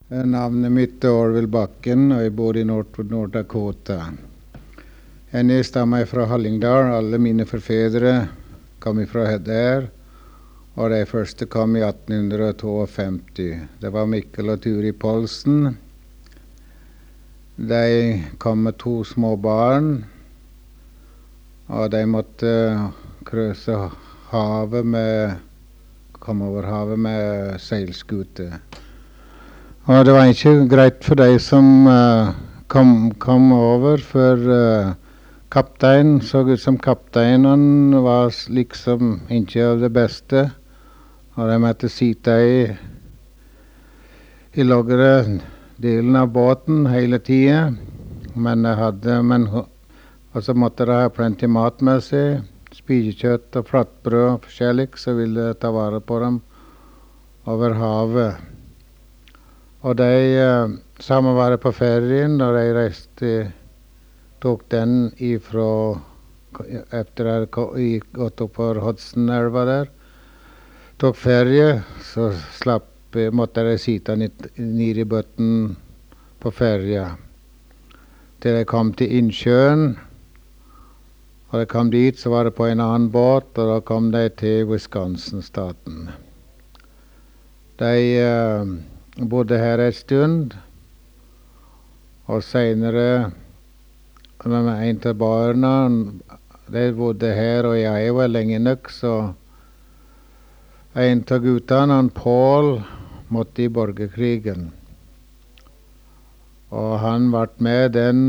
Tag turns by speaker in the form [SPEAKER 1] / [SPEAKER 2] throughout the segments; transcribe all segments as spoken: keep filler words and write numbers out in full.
[SPEAKER 1] Navnet mitt er Orville Bakken, og jeg bor i Nord North Dakota. Jeg stammer fra Hallingdal. Alle mine forfedre kom fra der, og de første kom i atten femtito. Det var Mikkel og Turi Polsen. De kom med to små barn, og de måtte krøse havet med, komme over havet med seilskute. Og det var ikke greit for de som uh, kom, kom over, for uh, kapteinen så ut som kapteinen var liksom ikke av det beste. Og de måtte sitte i, i lagre delen av båten hele tiden. Men de hadde, men, og så måtte de ha plenty mat med seg, spisekjøtt og flatbrød og forskjellig, så ville de ta vare på dem over havet. Og de uh, sammen var på ferien, og de reiste, tok den ifra, etter at de gått opp på Hudson-elva der, tok ferie, så slapp, måtte de sitte nede i bøtten på ferie. Til de kom til innsjøen, og de kom dit, så var det på en annen båt, og da kom de til Wisconsin-staten. De uh, bodde her et stund, og senere med en av barna, de bodde her og i Iowa lenge nok, så en av guttene, han Paul, måtte i borgerkrigen. Og han ble med den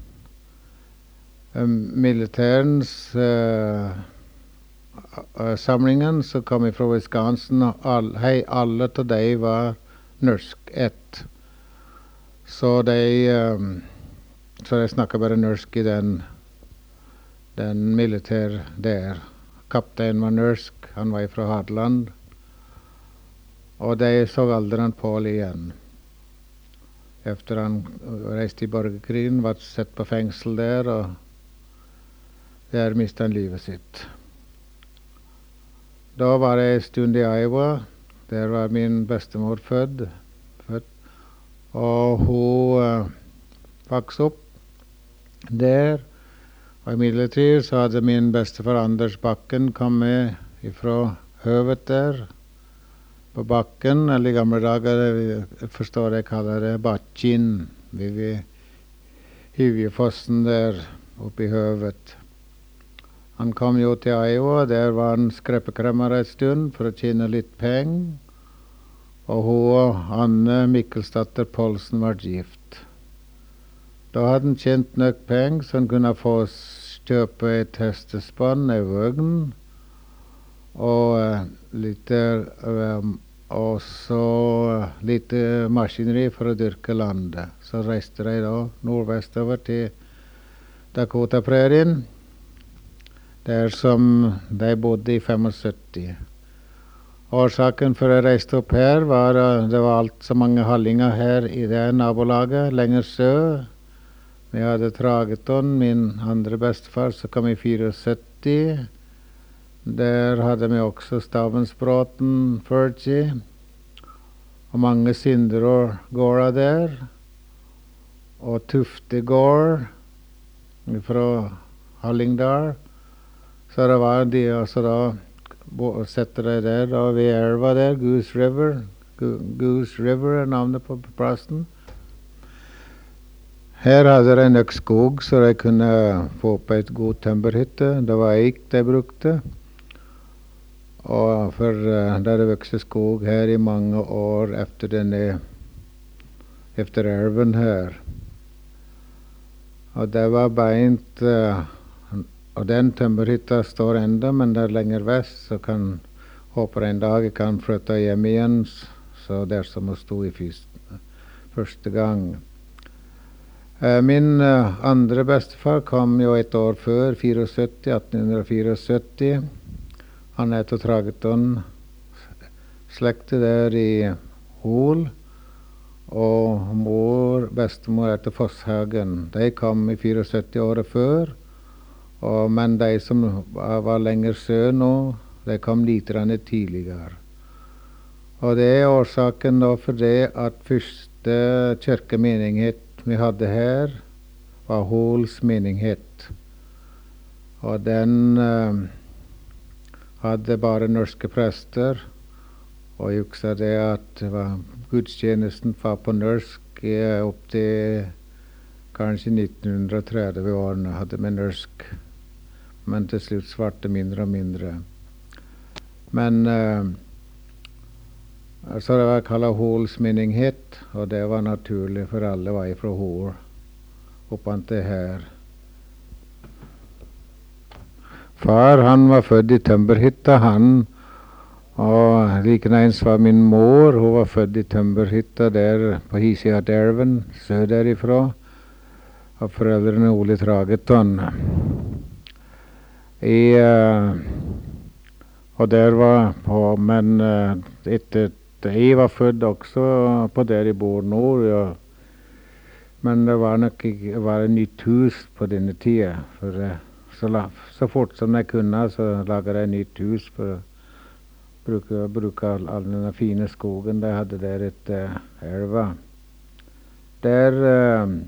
[SPEAKER 1] um, militærens uh, uh, samlingen som kom fra Wisconsin, og all, hei, alle av de var norsk ett. Så de, um, så de snakket bare norsk i den, den militær der. Kapteinen var norsk, han var fra Hadeland. Og de så aldri han Paul igjen. Efter han reiste i borgerkrigen, var sett på fengsel der, og der mistet han livet sitt. Da var jeg en stund i Iowa. Der var min bestemor født, født. Og hun uh, vokste opp der. Og imidlertid så hadde min bestefar Anders Bakken kommet fra høvet der, på Bakken, eller i gamle dager, jeg forstår jeg kaller det Batkin, ved Hivjefossen der, oppe i høvet. Han kom jo til Iowa, der var han skrepekremmer et stund for å tjene litt penger. Og hun og Anne Mikkelsdatter Polsen var gift. Da hadde han tjent nok penger, så han kunne få kjøpe et hestespann, en vogn, og uh, litt, um, og så uh, litt uh, maskineri for å dyrke landet. Så reiste de da nordvestover til Dakota-prærien, der som de bodde i syttifem. Årsaken for å reiste opp her var at det var alt så mange hallinger her i det nabolaget, lenger sør. Vi hadde Trageton, min andre bestefar, som kom i syttifire. Der hadde vi også Stavensbråten, førti, og mange Sinderå-gårder der, og Tuftegård fra Hallingdal. Så det var de, altså da, setter de der, da ved elva der, Goose River. Goose River er navnet på plassen. Her hadde de nok skog, så de kunne få på et god tømmerhytte. Det var eik de brukte. Og for uh, det hadde vokst skog her i mange år efter denne, efter elven her. Og det var beint, uh, og den tømmerhytta står enda, men det er lenger vest, så kan håper en dag jeg kan flytte hjem igjen, så der som hun stod i første, første gang. Uh, min uh, andre bestefar kom jo et år før, syttifire, atten syttifire. Han er til Trageton, slekte der i Hol, og mor, bestemor er til Fosshagen. De kom i syttifire året før, og, men de som var, var lenger sør nå, de kom litt tidligere. Og det er årsaken da for det at første kirkemenighet vi hadde her, var Hols menighet. Og den eh, hadde bare norske prester. Og jeg husker det at det var, gudstjenesten var på norsk eh, opp til kanskje nitten tretti-årene hadde vi norsk. Men til slutt svarte mindre og mindre. Men eh, så det var kallet Hols menighet, og det var naturlig for alle var fra Hol oppant det her. Far han var født i tømmerhytta, han, og likeens var min mor, hun var født i tømmerhytta der på hisida av elven, søderifra, av foreldrene Ole Trageton. I, uh, og der var på, men uh, etter jeg var født også på der jeg bor nå, ja. Men det var nok ikke var et nytt hus på denne tida. For uh, så, la, så fort som jeg kunne, så laget jeg et nytt hus for å bruke, bruke all, all denne fine skogen de hadde der etter uh, elva. Der uh,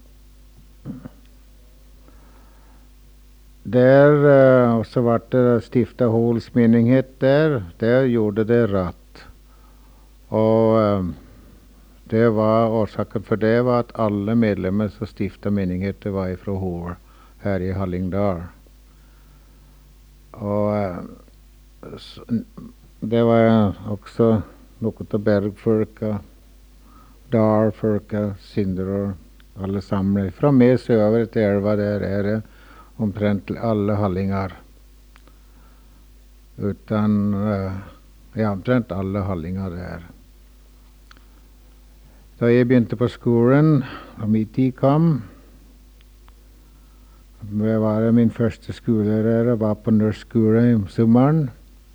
[SPEAKER 1] Der uh, også ble det stiftet Hols menighet der. Der gjorde det rett. Og uh, det var årsaken for det var at alle medlemmer som stiftet menigheter var fra Hol her i Hallingdal. Og uh, det var også noe av bergfolka, dalfolka, syndere, alle sammen. Fra meg søver til elva der er det omtrent alle hallinger. Utan, uh, ja, omtrent alle hallinger der. Da jeg begynte på skolen, og min tid kom, det var min første skolelærer, var på norsk skole i sommeren.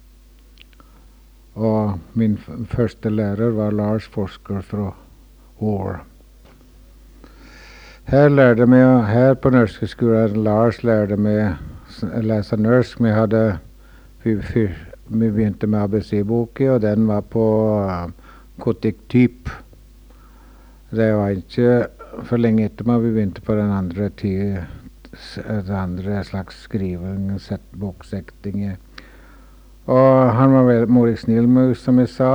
[SPEAKER 1] Og min første lærer var Lars Forsker fra Hol. Her lærte vi, her på norske skolen, Lars lærte vi å lese norsk. Vi hadde, vi, vi, vi begynte med A B C-boken, og den var på uh, kotiktyp. Det var ikke for lenge etter meg vi begynte på den andre tid, den andre slags skriving, boksekting. Og han var veldig morig snill med oss, som jeg sa,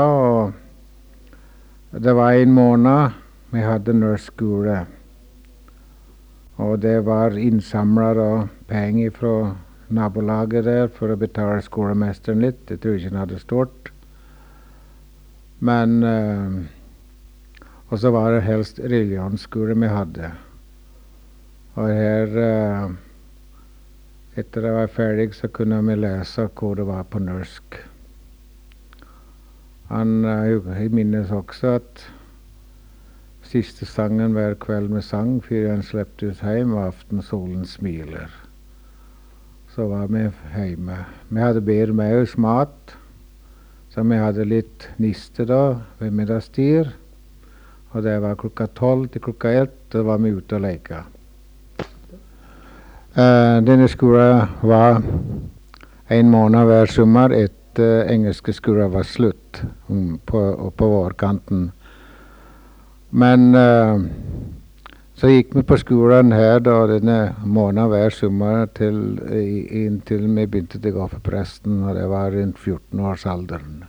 [SPEAKER 1] og det var en måned vi hadde norsk skole. Og det var innsamlet og penger fra nabolaget der for å betale skolemesteren litt. Jeg tror ikke han hadde stort. Men uh, og så var det helst religionsskole vi hadde. Og her, uh, etter jeg var ferdig, så kunne vi lese hva det var på norsk. Han, uh, jeg minnes også at siste sangen hver kveld vi sang, før han sleppte ut hjem, var aften solen smiler. Så var vi hjemme. Vi hadde bedre med oss mat, så vi hadde litt niste da, ved middagstid. Og det var klokka tolv til klokka ett, da var vi ute og leke. Uh, denne skolen var en måned hver sommer etter uh, engelske skolen var slutt um, på, på vårkanten. Men uh, så gikk vi på skolen her da denne måneden hver sommer til, i, inntil vi begynte å gå for presten, og det var rundt fjorten-årsalderen.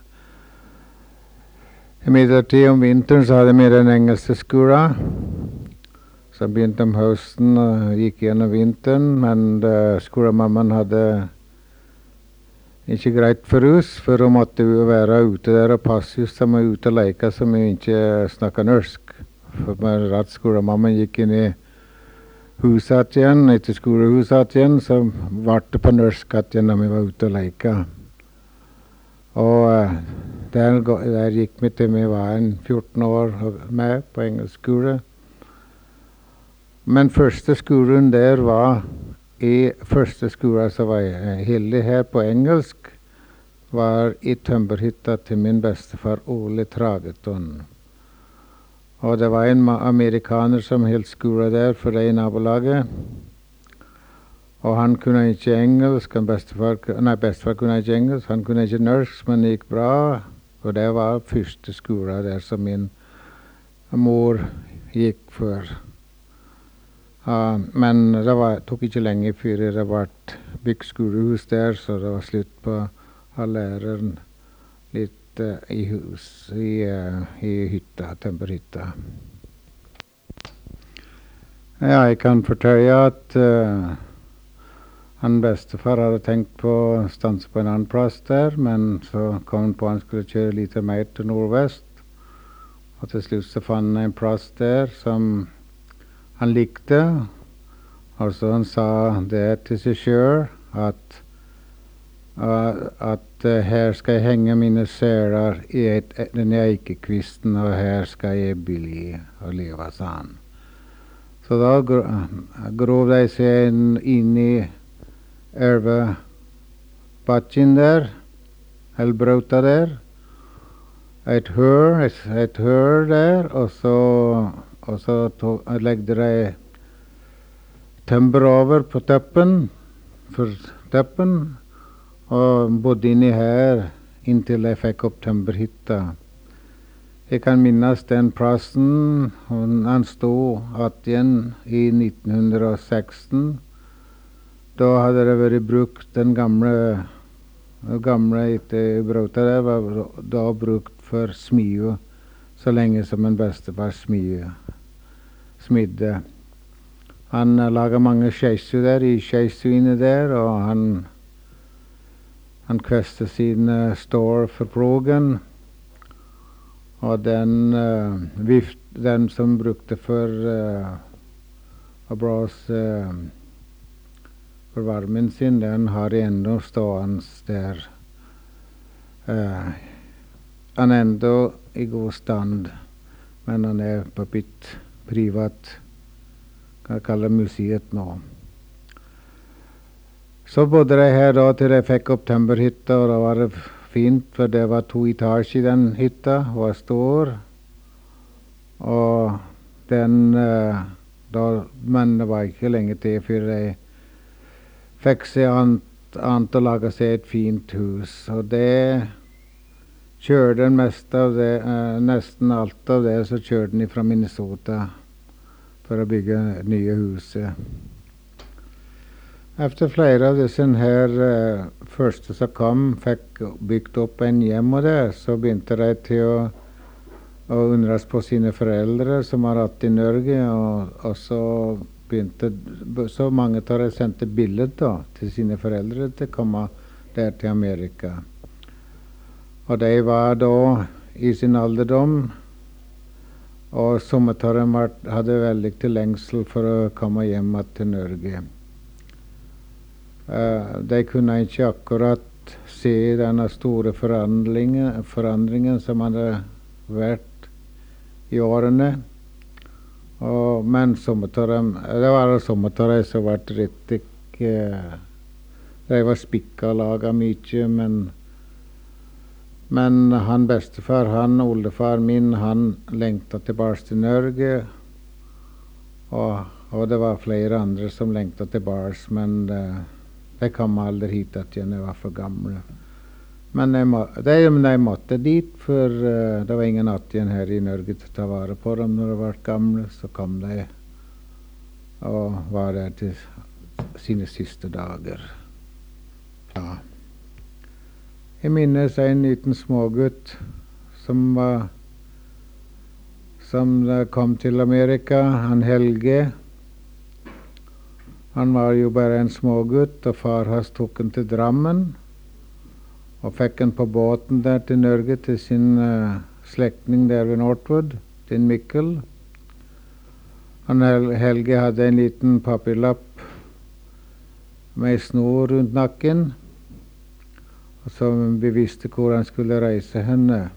[SPEAKER 1] Imidlertid om vinteren så hadde vi den engelske skolen, som begynte om høsten og gikk gjennom vinteren, men uh, skolemammaen hadde ikke greit for oss, for hun måtte være ute der og passe oss som var ute og leke som vi ikke snakket norsk. For med rett skolemammaen gikk inn i huset igjen, etter skolehuset igjen, så var det på norsk igjen når vi var ute og leke. Og uh, der, der gikk vi til vi var en fjorten år med på engelsk skole. Men første skolen der var i første skole som var heldig her på engelsk, var i tømmerhytta til min bestefar Ole Trageton. Og det var en amerikaner som holdt skole der for det i nabolaget. Og han kunne ikke engelsk, han bestefar, nei, bestefar kunne ikke engelsk, han kunne ikke norsk, men det gikk bra. Og det var første skolen der som min mor gikk før. Uh, men det var, tok ikke lenge før det ble bygd skolehus der, så det var slutt på å ha læreren litt uh, i hus, i, uh, i hytta, tømmerhytta. Ja, jeg kan fortelle at uh, han bestefar hadde tenkt på å stanse på en annen plass der, men så kom han på han skulle kjøre litt mer til nordvest. Og til slutt så fant han en plass der som han likte. Og så han sa det til seg selv at, uh, at uh, her skal jeg henge mine seler i et, den eikekvisten, og her skal jeg bli og leve, sa han. Så da grov de seg inn i elvebakken der, eller brauta der, et hør, et, et hør der, og så, og så tog, legde de tømmer over på tøppen, for tøppen, og bodde inni her inntil de fikk opp tømmerhytta. Jeg kan minnes den plassen, han stod igjen i nitten seksten. Da hadde det vært brukt den gamle, gamle etter brauta der, var da brukt for smie, så lenge som en bestefar smie, smidde. Han laget mange skeiser der, i skeistuene der, og han, han kvestet sine står for plogen. Og den, uh, vift, den som brukte for uh, å blåse uh, for varmen sin, den har enda stående der. Uh, han er enda i god stand, men han er på bitt privat, kan jeg kalle museet nå. Så bodde de her da til de fikk opp tømmerhytta, og da var det fint, for det var to etasjer i den hytta, var stor, og den, uh, da, men det var ikke lenge til før de fikk seg annet, annet å lage seg et fint hus, og det kjørte den meste av det, uh, nesten alt av det, så kjørte den fra Minnesota for å bygge nye huset. Efter flere av disse her uh, første som kom, fikk bygd opp en hjem og det, så begynte de til å, å undres på sine foreldre som har hatt i Norge, og, og så begynte, så mange av de sendte bilder da, til sine foreldre til å komme der til Amerika. Og de var da i sin alderdom, og somme av dem hadde veldig til lengsel for å komme hjem til Norge. Uh, de kunne ikke akkurat se denne store forandringen, forandringen som hadde vært i årene. Og, men somme av dem, det var somme av dem som ble riktig, uh, de var spikka og laget mye, men, men han bestefar, han oldefar min, han lengtet tilbake til Norge, og, og det var flere andre som lengtet tilbake, men uh, de kom aldri hit at de var for gamle. Men de, må, de, de måtte dit, for uh, det var ingen att igjen her i Norge til å ta vare på dem når de var gamle. Så kom de og var der til sine siste dager. Ja. Jeg minnes en liten smågutt som, var, som kom til Amerika, han Helge. Han var jo bare en smågutt, og far hans tok han til Drammen, og fikk han på båten der til Norge, til sin uh, slektning der ved Northwood, til Mikkel. Han Helge hadde en liten papirlapp med snor rundt nakken, og som bevisste hvor han skulle reise henne.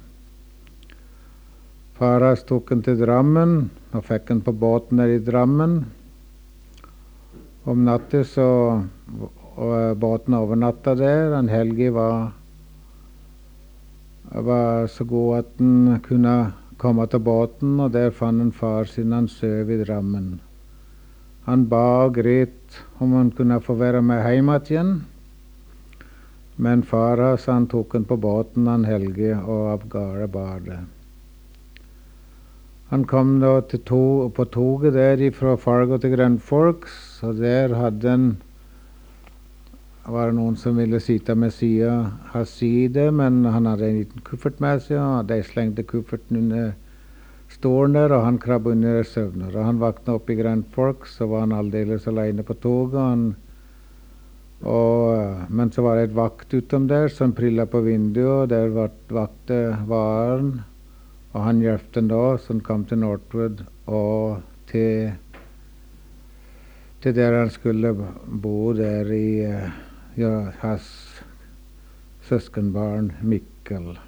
[SPEAKER 1] Far hans tok han til Drammen, og fikk han på båten der i Drammen. Om natten så og båten overnatta der. Han Helge var, var så god at han kunne komme til båten, og der fant han far sin, han søv i Drammen. Han ba og gret om han kunne få være med hjem igjen. Men far hans han tok han på båten han Helge og av gårde badet. Han kom da til to, på toget der fra Fargo til Grand Forks, og der hadde han var det noen som ville sitte med sida hans side, men han hadde en liten kuffert med seg, og de slengte kufferten under stolen der, og han krabbet under søvner. Og han vakna opp i Grand Forks, så var han aldeles alene på toget. Han Og, men så var det et vakt utom der som prilla på vinduet, og der var vakte varen, og han hjalp den da, så han kom til Northwood og til, til der han skulle bo der i ja, hans søskenbarn Mikkel.